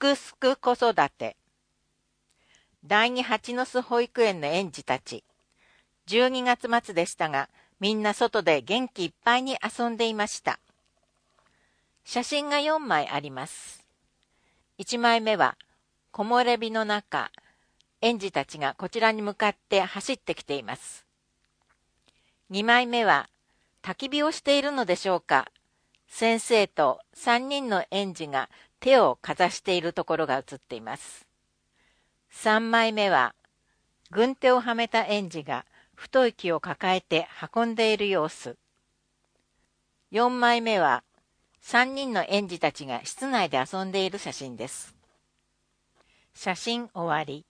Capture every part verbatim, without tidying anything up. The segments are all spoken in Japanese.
くすく子育て。第二蜂の巣保育園の園児たち。じゅうにがつ末でしたが、みんな外で元気いっぱいに遊んでいました。写真がよんまいあります。いちまいめは、木漏れ日の中、園児たちがこちらに向かって走ってきています。にまいめは、焚き火をしているのでしょうか。先生とさんにんの園児が手をかざしているところが写っています。さんまいめは、軍手をはめた園児が太い木を抱えて運んでいる様子。よんまいめは、さんにんの園児たちが室内で遊んでいる写真です。写真終わり。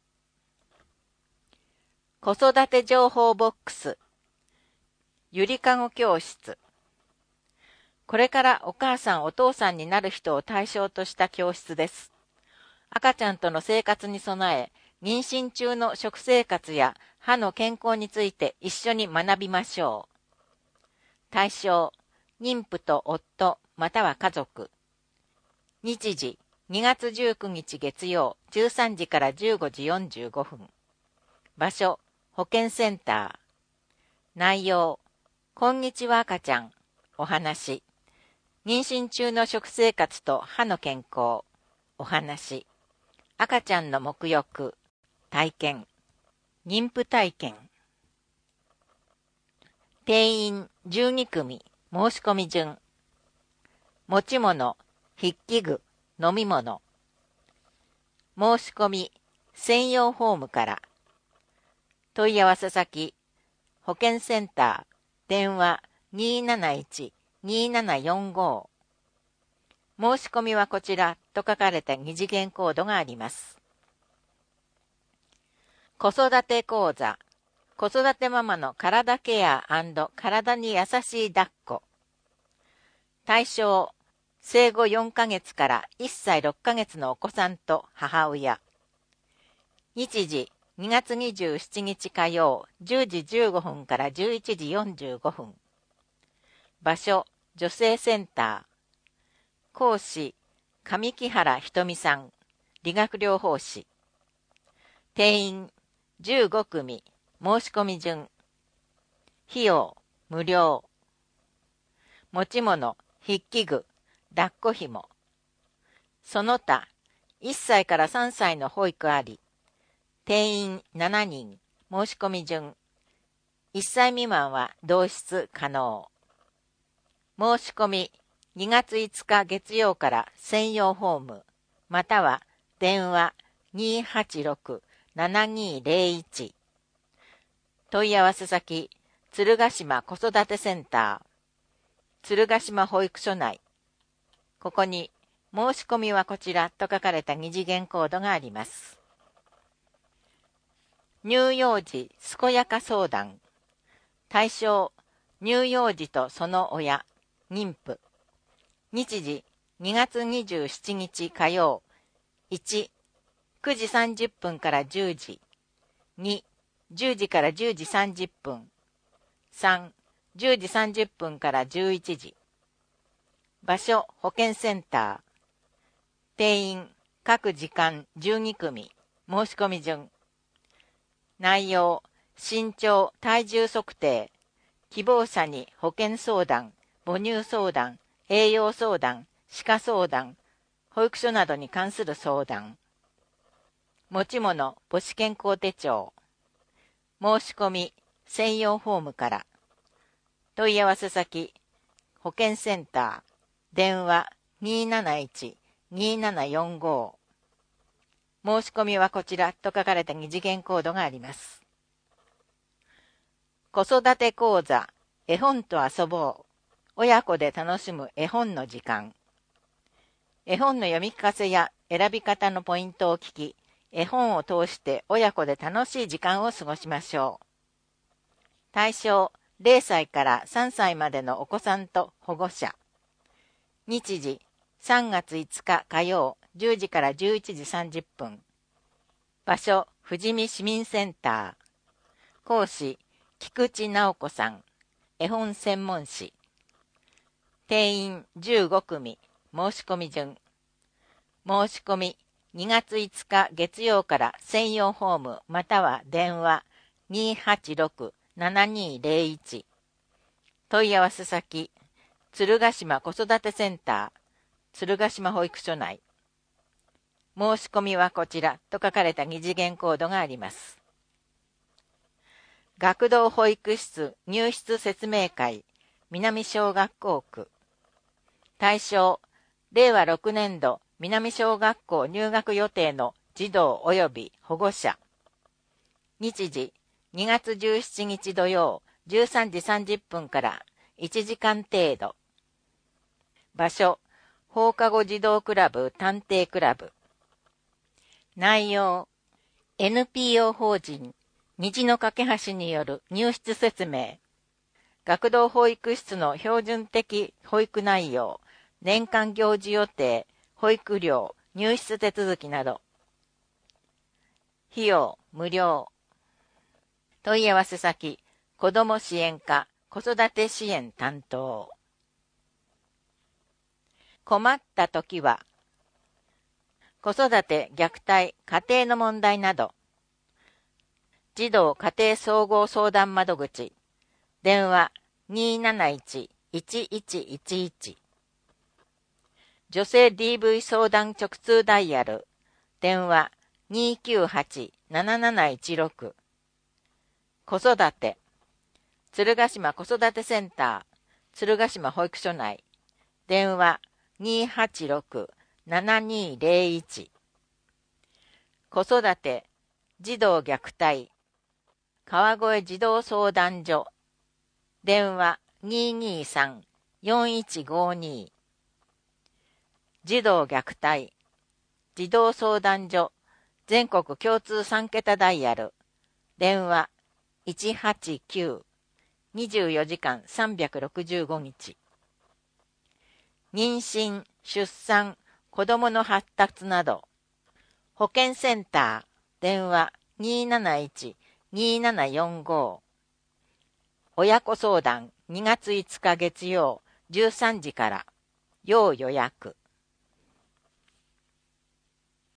子育て情報ボックス。ゆりかご教室。これからお母さんお父さんになる人を対象とした教室です。赤ちゃんとの生活に備え、妊娠中の食生活や歯の健康について一緒に学びましょう。対象、妊婦と夫または家族。日時、にがつじゅうくにち月曜じゅうさんじからじゅうごじよんじゅうごふん。場所、保健センター。内容、こんにちは赤ちゃん。お話。妊娠中の食生活と歯の健康。お話。赤ちゃんの沐浴。体験。妊婦体験。定員じゅうにくみ。申し込み順。持ち物、筆記具、飲み物。申し込み、専用フォームから。問い合わせ先、保健センター、電話 にーなないち にーななよんご。申し込みはこちらと書かれた二次元コードがあります。子育て講座、子育てママの体ケア&体に優しい抱っこ。対象、生後よんかげつからいっさいろっかげつのお子さんと母親。日時、にがつにじゅうしちにち火曜、じゅうじじゅうごふんからじゅういちじよんじゅうごふん。場所、女性センター。講師、上木原ひとみさん、理学療法士。定員、じゅうごくみ、申し込み順。費用、無料。持ち物、筆記具、抱っこ紐。その他、いっさいからさんさいの保育あり。定員しちにん、申し込み順。いっさい未満は同室可能。申し込み、にがついつか月曜から専用フォーム、または電話 にーはちろく ななにーぜろいち。問い合わせ先、鶴ヶ島子育てセンター、鶴ヶ島保育所内。ここに、申し込みはこちらと書かれた二次元コードがあります。乳幼児健やか相談。対象、乳幼児とその親、妊婦。日時、にがつにじゅうしちにち火曜。いち、くじさんじゅっぷんからじゅうじ。に、じゅうじからじゅうじさんじゅっぷん。さん、じゅうじさんじゅっぷんからじゅういちじ。場所、保健センター。定員、各時間じゅうにくみ。申し込み順。内容、身長、体重測定。希望者に保健相談、母乳相談、栄養相談、歯科相談、保育所などに関する相談。持ち物、母子健康手帳。申し込み、専用フォームから。問い合わせ先、保健センター、電話 にーなないち にーななよんご。申し込みはこちらと書かれた二次元コードがあります。子育て講座、絵本と遊ぼう。親子で楽しむ絵本の時間。絵本の読み聞かせや選び方のポイントを聞き、絵本を通して親子で楽しい時間を過ごしましょう。対象、ぜろさいからさんさいまでのお子さんと保護者。日時、さんがついつか火曜、じゅうじからじゅういちじさんじゅっぷん。場所、富士見市民センター。講師、菊池直子さん。絵本専門誌。定員じゅうごくみ。申し込み順。申し込み、 にがついつか月曜から専用ホームまたは電話 にーはちろく ななにーぜろいち 問い合わせ先鶴ヶ島子育てセンター鶴ヶ島保育所内申し込みはこちらと書かれた二次元コードがあります。学童保育室入室説明会南小学校区対象れいわろくねんど南小学校入学予定の児童及び保護者日時にがつじゅうしちにち土曜じゅうさんじさんじゅっぷんからいちじかん程度場所放課後児童クラブ探偵クラブ内容 エヌピーオー 法人虹の架け橋による入室説明学童保育室の標準的保育内容年間行事予定保育料入室手続きなど費用無料問い合わせ先子ども支援課子育て支援担当困ったときは子育て、虐待、家庭の問題など児童家庭総合相談窓口電話 にーなないち いちいちいちいち 女性 ディーブイ 相談直通ダイヤル電話 にーきゅうはち なななないちろく 子育て鶴ヶ島子育てセンター鶴ヶ島保育所内電話 にーはちろく ななにーぜろいち 子育て児童虐待川越児童相談所電話 にーにーさん よんいちごに 児童虐待児童相談所全国共通さんけたダイヤル電話いちはちきゅう にじゅうよじかんさんびゃくろくじゅうごにち妊娠出産子どもの発達など保健センター電話 にーなないち にーななよんご 親子相談にがついつか月曜じゅうさんじから要予約